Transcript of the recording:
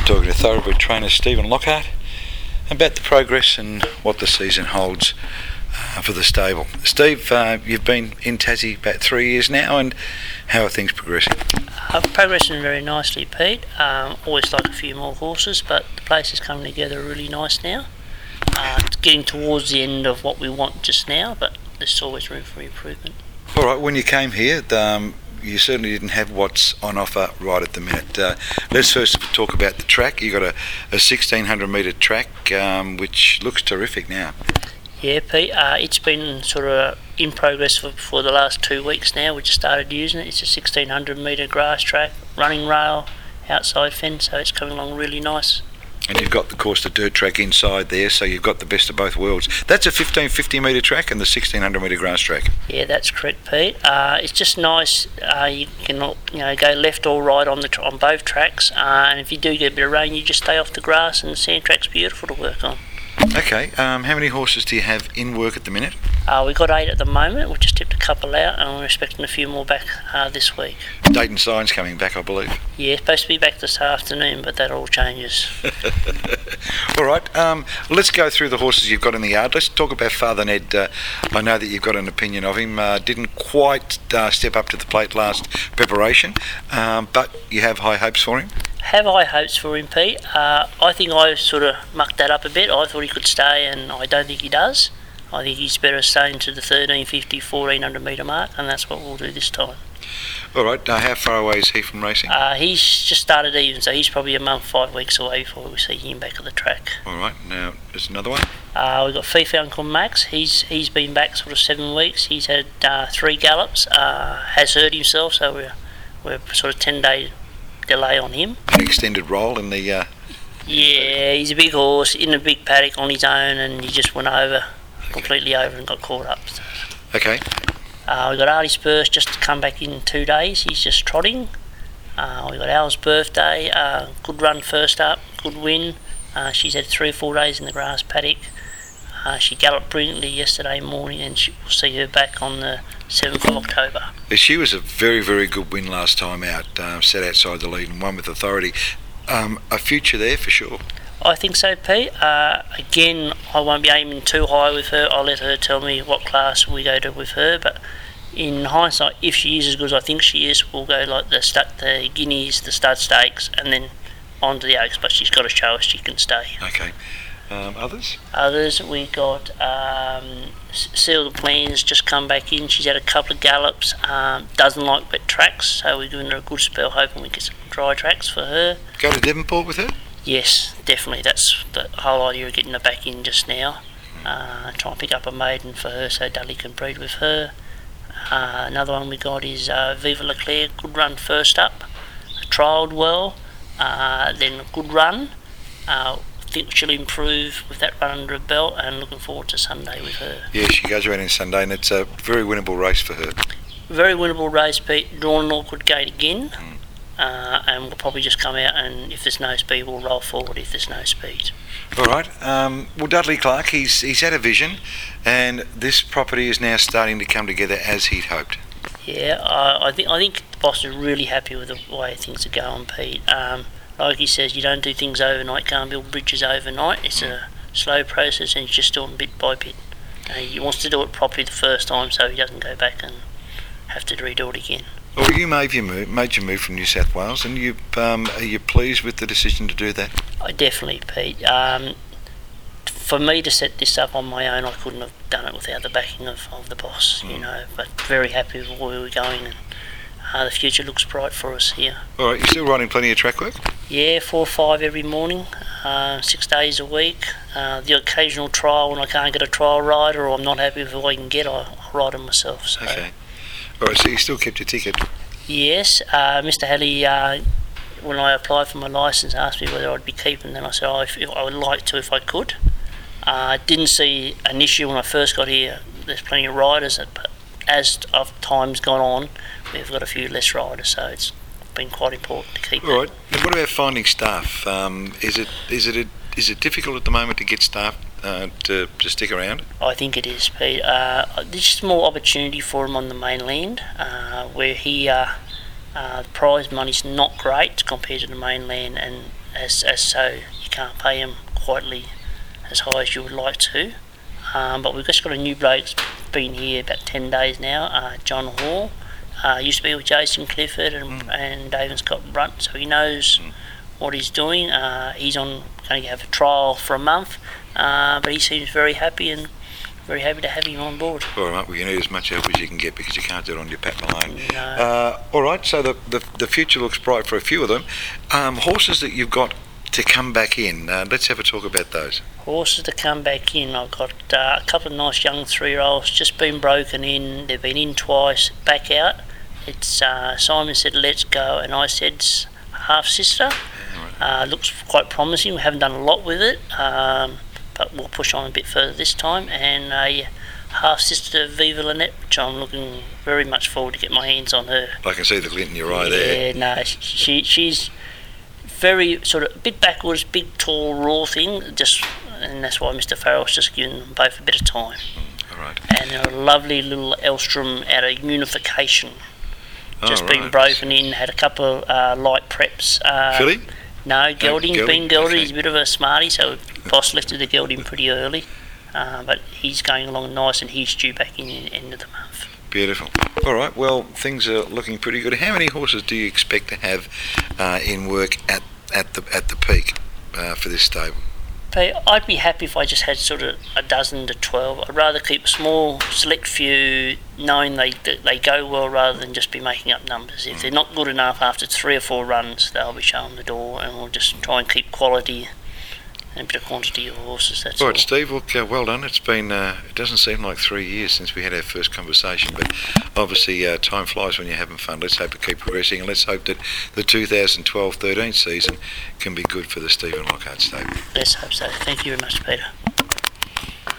talking to thoroughbred trainer Stephen Lockhart about the progress and what the season holds for the stable. Steve, you've been in Tassie about 3 years now, and how are things progressing? Progressing very nicely, Pete. Always like a few more horses, but the place is coming together really nice now. It's getting towards the end of what we want just now, but there's always room for improvement. All right, when you came here, you certainly didn't have what's on offer right at the minute. Let's first talk about the track. You've got a 1600 metre track, which looks terrific now. Yeah, Pete, it's been sort of in progress for the last 2 weeks now. We just started using it. It's a 1600 metre grass track, running rail, outside fence, so it's coming along really nice. And you've got, of course, the dirt track inside there, so you've got the best of both worlds. That's a 1550 metre track and the 1600 metre grass track. Yeah, that's correct, Pete. It's just nice. You can go left or right on both tracks, and if you do get a bit of rain, you just stay off the grass, and the sand track's beautiful to work on. Okay, how many horses do you have in work at the minute? We've got 8 at the moment. We've just tipped a couple out, and we're expecting a few more back this week. Dayton Sign's coming back, I believe. Yeah, supposed to be back this afternoon, but that all changes. All right, let's go through the horses you've got in the yard. Let's talk about Father Ned. I know that you've got an opinion of him. Didn't quite step up to the plate last preparation, but you have high hopes for him. Have high hopes for him, Pete. I think I sort of mucked that up a bit. I thought he could stay, and I don't think he does. I think he's better staying to the 1350, 1400 metre mark, and that's what we'll do this time. All right, how far away is he from racing? He's just started even, so he's probably a month, 5 weeks away before we see him back at the track. All right, now there's another one. We've got Fifa called Max. He's been back sort of 7 weeks. He's had 3 gallops, has hurt himself, so we're sort of 10-day delay on him. An extended role in the... Yeah, he's a big horse in a big paddock on his own, and he just went completely over and got caught up. Okay. We've got Artie Spurs just to come back in 2 days. He's just trotting. We've got Al's birthday. Good run first up, good win. She's had 3 or 4 days in the grass paddock. She galloped brilliantly yesterday morning, and we'll see her back on the 7th of October. She was a very, very good win last time out. Sat outside the lead and won with authority. A future there for sure. I think so, Pete. Again, I won't be aiming too high with her. I'll let her tell me what class we go to with her. But in hindsight, if she is as good as I think she is, we'll go like the Guineas, the Stud Stakes, and then on to the Oaks. But she's got to show us she can stay. Okay. Others? Others, we got Seal the Plans just come back in. She's had a couple of gallops. Doesn't like wet tracks, so we're giving her a good spell, hoping we get some dry tracks for her. Go to Devonport with her? Yes, definitely. That's the whole idea of getting her back in just now. Try and pick up a maiden for her so Dudley can breed with her. Another one we got is Viva Leclerc. Good run first up. Trialled well. Then a good run. Think she'll improve with that run under her belt, and looking forward to Sunday with her. Yeah, she goes around on Sunday, and it's a very winnable race for her. Very winnable race, Pete. Drawn an awkward gate again. And we'll probably just come out, and if there's no speed, we'll roll forward if there's no speed. All right. Well, Dudley Clark, he's had a vision, and this property is now starting to come together as he'd hoped. Yeah, I think the boss is really happy with the way things are going, Pete. Like he says, you don't do things overnight, can't build bridges overnight. It's a slow process, and he's just doing bit by bit. He wants to do it properly the first time, so he doesn't go back and have to redo it again. Well, you made your move from New South Wales, and are you pleased with the decision to do that? I definitely, Pete. For me to set this up on my own, I couldn't have done it without the backing of the boss, but very happy with where we're going, and the future looks bright for us here. All right, you're still running plenty of track work? Yeah, 4 or 5 every morning, 6 days a week. The occasional trial when I can't get a trial rider, or I'm not happy with who I can get, I'll ride them myself. So. Okay. All right, so you still kept your ticket? Yes. Mr. Halley, when I applied for my licence, asked me whether I'd be keeping, and I said I would like to if I could. Didn't see an issue when I first got here. There's plenty of riders, but as time's gone on, we've got a few less riders, so it's been quite important to keep. All right. And what about finding staff? Is it difficult at the moment to get staff to stick around? I think it is, Pete. There's just more opportunity for him on the mainland, where he the prize money's not great compared to the mainland, and as so you can't pay them quietly as high as you would like to. But we've just got a new bloke that's been here about 10 days now, John Hall. Used to be with Jason Clifford and David Scott Brunt, so he knows what he's doing. He's going to have a trial for a month, but he seems very happy and very happy to have him on board. All right, well, you need as much help as you can get because you can't do it on your Pat Malone. No. All right, so the future looks bright for a few of them. Horses that you've got to come back in, let's have a talk about those. Horses to come back in, I've got a couple of nice young 3-year-olds just been broken in. They've been in twice, back out. It's Simon said let's go, and I said half sister. Looks quite promising. We haven't done a lot with it, but we'll push on a bit further this time. And a half sister, Viva Lynette, which I'm looking very much forward to get my hands on her. I can see the glint in your eye there. Yeah, no, she's very sort of a bit backwards, big, tall, raw thing. And that's why Mr. Farrell's just given them both a bit of time. All right. And a lovely little Elstrom out of Unification. Just been right. broken in, had a couple of light preps. Filly? No, gelding. Gelding, Been gelding. okay. He's a bit of a smarty, so boss lifted the gelding pretty early. But he's going along nice, and he's due back in the end of the month. Beautiful. All right, well, things are looking pretty good. How many horses do you expect to have in work at the peak for this stable? I'd be happy if I just had sort of a dozen to 12. I'd rather keep a small, select few, knowing they go well, rather than just be making up numbers. If they're not good enough after 3 or 4 runs, they'll be showing the door, and we'll just try and keep quality and a bit of quantity of horses. That's all. All right, Steve, look, well done. It's been, it doesn't seem like 3 years since we had our first conversation, but obviously time flies when you're having fun. Let's hope to keep progressing, and let's hope that the 2012-13 season can be good for the Stephen Lockhart stable. Let's hope so. Thank you very much, Peter.